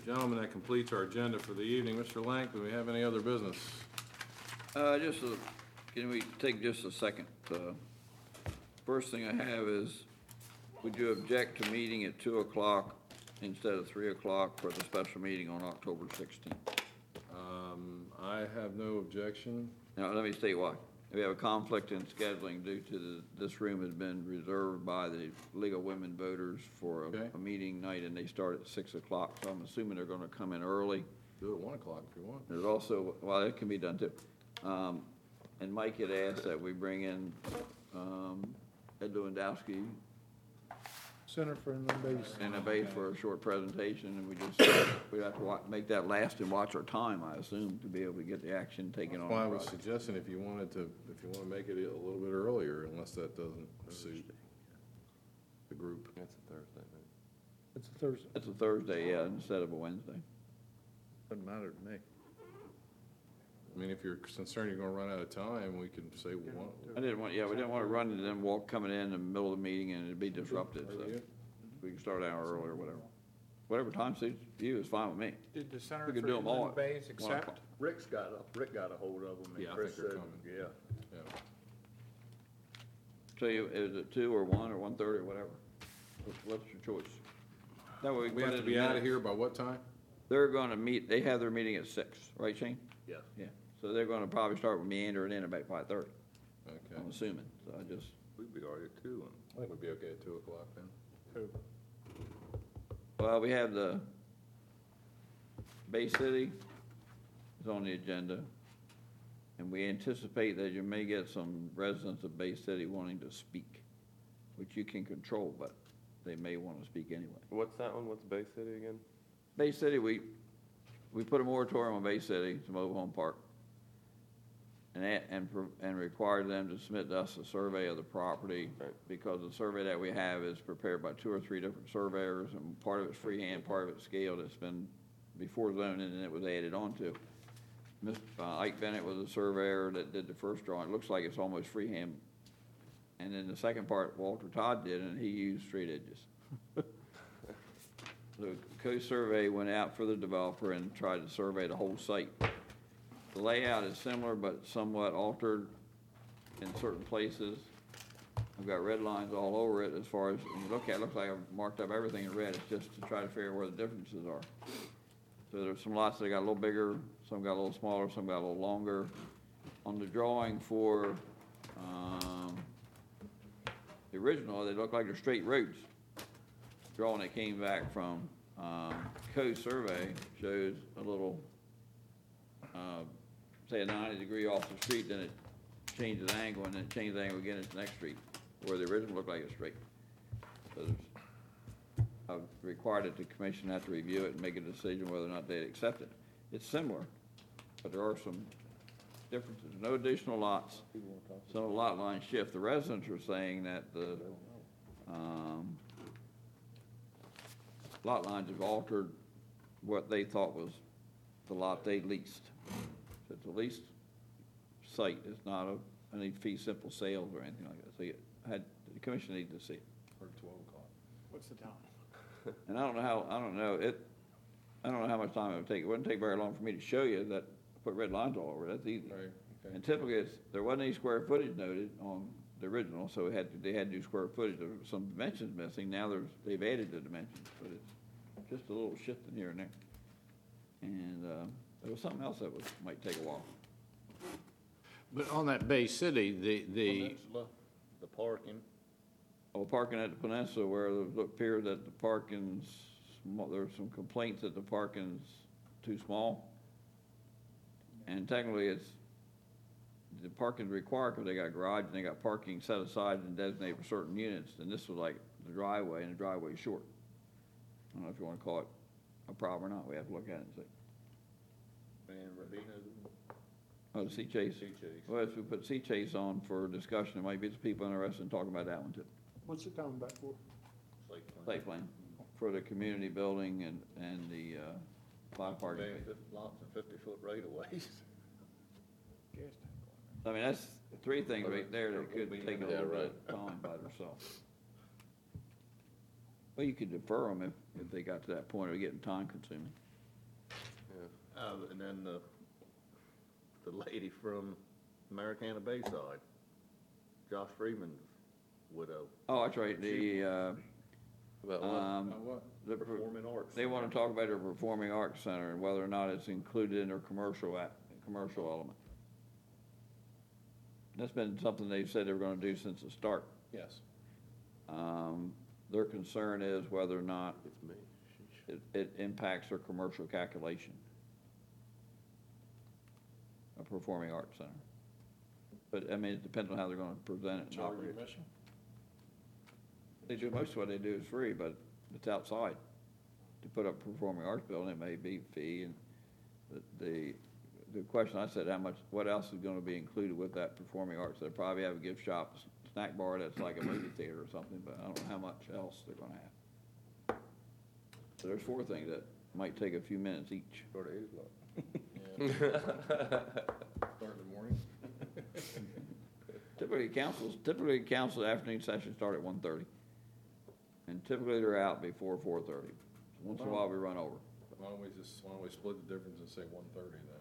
Gentlemen, that completes our agenda for the evening. Mr. Lank, do we have any other business? Can we take just a second? First thing I have is, would you object to meeting at 2 o'clock instead of 3 o'clock for the special meeting on October 16th? I have no objection. Now, let me state why. We have a conflict in scheduling due to this room has been reserved by the League of Women Voters for a meeting night, and they start at 6 o'clock, so I'm assuming they're gonna come in early. Do it at 1 o'clock if you want. There's also, well, it can be done too. And Mike had asked that we bring in Ed Lewandowski Center for Inland Basin. and a base for a short presentation, and we have to make that last and watch our time, I assume, to be able to get the action taken on. Well, I the was project. suggesting if you want to make it a little bit earlier, unless that doesn't suit the group. That's a Thursday, right? It's a Thursday. It's a Thursday, yeah, instead of a Wednesday. Doesn't matter to me. I mean, if you're concerned you're gonna run out of time, we can say we want. We didn't want to run and then walk coming in the middle of the meeting and it'd be disruptive, so we can start an hour early or whatever. Whatever time suits you is fine with me. Did the Center We for could do them all Inland Bays at 1 accept? Rick got a hold of them, and Yeah, I Chris think they're said, coming. yeah. Yeah. So is it 2 or 1 or 1:30 or whatever? What's your choice? That way We put have it to in be the out of minutes. here by what time? They're gonna meet, they have their meeting at 6, right, Shane? Yes. Yeah, so they're gonna probably start with meandering in about 5:30, Okay. I'm assuming, so I just, We'd be already at 2. I think we'd be okay at 2 o'clock then. well, we have the Bay City is on the agenda, and we anticipate that you may get some residents of Bay City wanting to speak, which you can control, but they may want to speak anyway. What's that one? What's Bay City again? Bay City, we put a moratorium on Bay City, it's a mobile home park, and required them to submit to us a survey of the property, Right. because the survey that we have is prepared by 2 or 3 different surveyors, and part of it's freehand, part of it's scaled. It's been before zoning, and it was added on to. Mr. Ike Bennett was a surveyor that did the first drawing. It looks like it's almost freehand. And then the second part, Walter Todd did, and he used straight edges. The co-survey went out for the developer and tried to survey the whole site. The layout is similar, but somewhat altered in certain places. I've got red lines all over it as far as, when you look at it, it looks like I've marked up everything in red. It's just to try to figure out where the differences are. So there's some lots that got a little bigger, some got a little smaller, some got a little longer. On the drawing for the original, they look like they're straight roads. Drawing that came back from co-survey shows a little, say a 90-degree off the street, then it changes angle, and then it changes angle again at the next street, where the original looked like it's straight. So I've required that the commission have to review it and make a decision whether or not they'd accept it. It's similar, but there are some differences. No additional lots. Some of the lot lines shift. The residents are saying that the lot lines have altered what they thought was the lot they leased. So it's a leased site. It's not any fee simple sales or anything like that. So the commission needs to see it. Or 12 o'clock. What's the time? And I don't know how much time it would take. It wouldn't take very long for me to show you that, put red lines all over it. That's easy. Right, okay. And typically, there wasn't any square footage noted on the original, so they had to do square footage. There were some dimensions missing. Now they've added the dimensions, but it's just a little shifting here and there. And there was something else that might take a while. But on that Bay City, the The parking. Oh, parking at the Peninsula, where it appeared that the parking's, there's some complaints that the parking's too small. And technically, the parking's required because they got garage and they got parking set aside and designated for certain units. And this was like the driveway, and the driveway's short. I don't know if you want to call it a problem or not. We have to look at it and see. And Rabina. Oh, the Sea Chase. Sea Chase. Well, if we put Sea Chase on for discussion, there might be some people interested in talking about that one too. What's it coming back for? Site plan for the community building and the five parking spaces. Lots of 50-foot right of ways. I mean, that's 3 things right there that could take a little bit of time by themselves. Well, you could defer them if they got to that point of getting time consuming. And then the lady from Americana Bayside, Josh Freeman's widow, Oh, that's right, About what? What? Performing Arts. they want to talk about their performing arts center and whether or not it's included in their commercial element. That's been something they've said they were gonna do since the start. Yes. Their concern is whether or not It's me. it impacts their commercial calculation. A performing arts center. But, I mean, it depends on how they're gonna present it and operate it. They do, most of what they do is free, but it's outside. To put up a performing arts building, it may be fee, and the question I said, what else is gonna be included with that performing arts? They'll probably have a gift shop, snack bar that's like a movie theater or something, but I don't know how much else they're gonna have. So there's 4 things that might take a few minutes each. Go to 8 o'clock. Start in the morning? Typically council afternoon sessions start at 1:30. And typically they're out before 4:30. Once in a while we run over. Why don't we split the difference and say 1:30 then?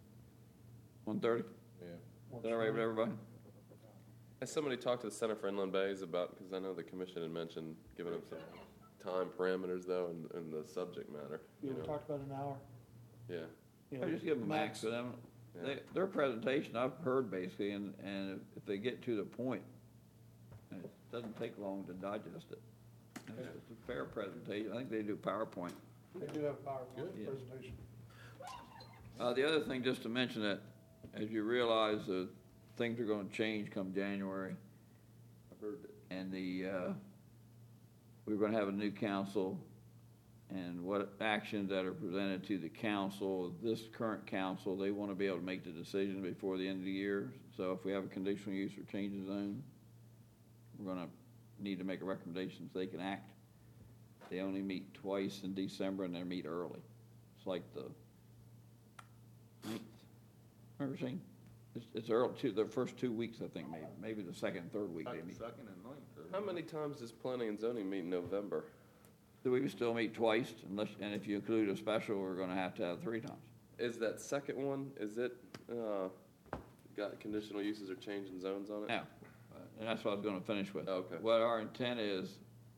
1:30? Yeah. Is that all right with everybody? Has somebody talked to the Center for Inland Bays about, because I know the commission had mentioned giving them some time parameters though and the subject matter, You you know, know? talked about an hour. Yeah. You know, I just give them max to them. Yeah. Their presentation, I've heard basically, and if they get to the point, it doesn't take long to digest it. It's a fair presentation. I think they do PowerPoint. They do have a PowerPoint Yeah. presentation. The other thing, just to mention that, as you realize that things are gonna change come January, and we're gonna have a new council, and what actions that are presented to the council, this current council, they wanna be able to make the decision before the end of the year. So if we have a conditional use or change of zone, we're gonna need to make a recommendation so they can act. They only meet twice in December, and they meet early. It's like the 9th. Remember, Shane? It's early, the first 2 weeks, I think, maybe the second and third week they meet. Second and ninth. How many times does planning and zoning meet in November? Do we still meet twice, and if you include a special, we're gonna have to have 3 times. Is that second one, is it, got conditional uses or change in zones on it? Now, and that's what I was gonna finish with. Okay. What our intent is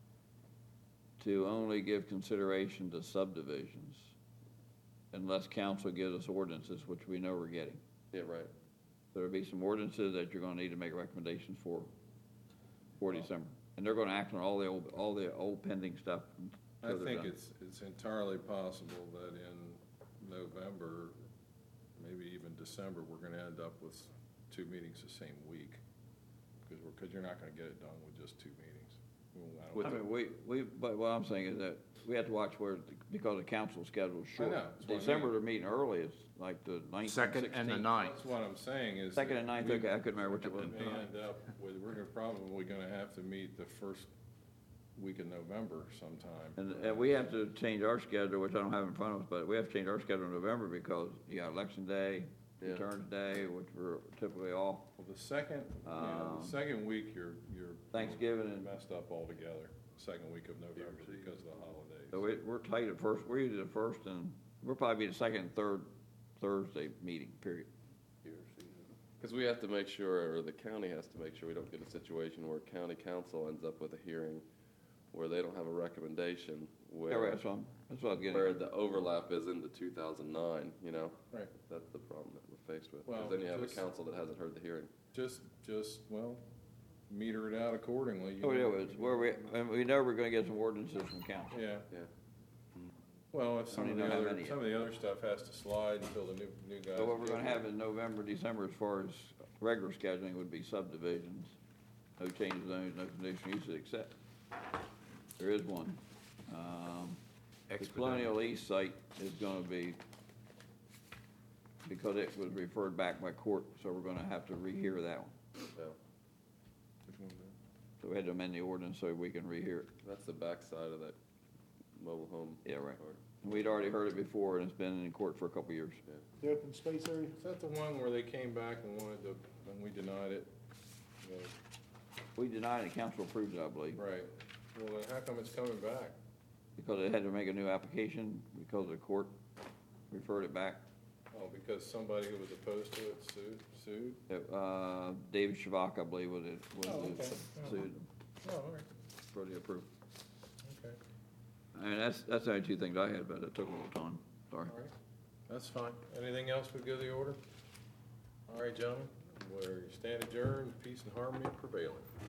to only give consideration to subdivisions unless council gives us ordinances, which we know we're getting. Yeah, right. There'll be some ordinances that you're gonna need to make recommendations for December. And they're gonna act on all the old pending stuff. I until they're think done. it's entirely possible that in November, maybe even December, we're gonna end up with 2 meetings the same week. Because you're not gonna get it done with just 2 meetings. Well, I don't- But what I'm saying is that we have to watch because the council schedule's short. I know, that's what I December, mean. they're meeting early, it's like the 9th and 16th. Second and the 9th. That's what I'm saying is. Second that and 9th, we- okay, I couldn't remember which it was. We may end up with, we're probably gonna have to meet the first week of November sometime. And we have to change our schedule, which I don't have in front of us, but we have to change our schedule in November because you got election day, Yeah. Returns Day, which we're typically off. Well, the second week, you're. Thanksgiving and- Messed up altogether, the second week of November because of the holidays. So we're tight at first, we're usually the first and, we'll probably be the second and third Thursday meeting, period. Because we have to make sure, or the county has to make sure we don't get a situation where county council ends up with a hearing where they don't have a recommendation, Yeah, right, where, that's what I was getting where at. the overlap is into 2009, you know? Right. That's the problem that we're faced with. Well, Because then you have a just- council that hasn't heard the hearing. Just, well, meter it out accordingly. you Oh, yeah, know. it's where and we know we're gonna get some ordinances from council. Yeah. Yeah. Well, if some I of don't the know how other, many yet. some of the other stuff has to slide until the new guys. So what we're get gonna here. have in November, December, as far as regular scheduling would be subdivisions, no change of zones, no conditional uses, except there is one. The Colonial East site is gonna be, because it was referred back by court, so we're gonna have to rehear that one. Well, Which one is that? So we had to amend the ordinance so we can rehear it. that's the backside of that mobile home. Yeah, right. part. We'd already heard it before, and it's been in court for a couple of years. The open space area, Is that the one where they came back and wanted to, and we denied it? Yeah, We denied it, council approved it, I believe, Right. Well, then how come it's coming back? because it had to make a new application because of the court. referred it back. Oh, because somebody who was opposed to it sued? David Shavak, I believe, was it, Oh, okay. sued Oh, all right, for the approval. okay, I mean, that's the only two things I had, but it took a little time, sorry. all right, that's fine. Anything else for good of the order? All right, gentlemen, we stand adjourned, peace and harmony prevailing.